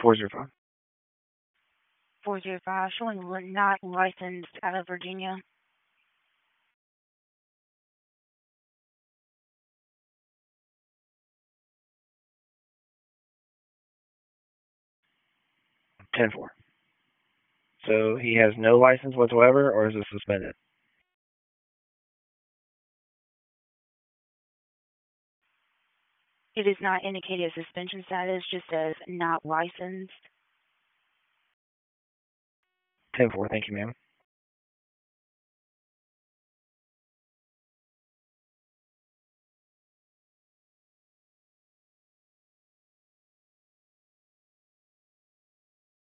405. 405, showing not licensed out of Virginia. Ten four. So he has no license whatsoever, or is it suspended? It is not indicated suspension status, just says not licensed. 10-4, thank you, ma'am.